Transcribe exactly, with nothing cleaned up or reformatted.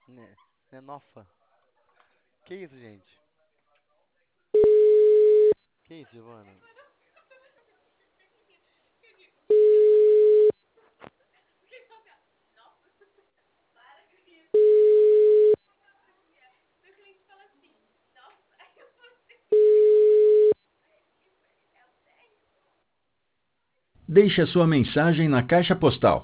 Né, né, nofa. Que isso, gente? Que isso, Giovana? Deixe a sua mensagem na caixa postal.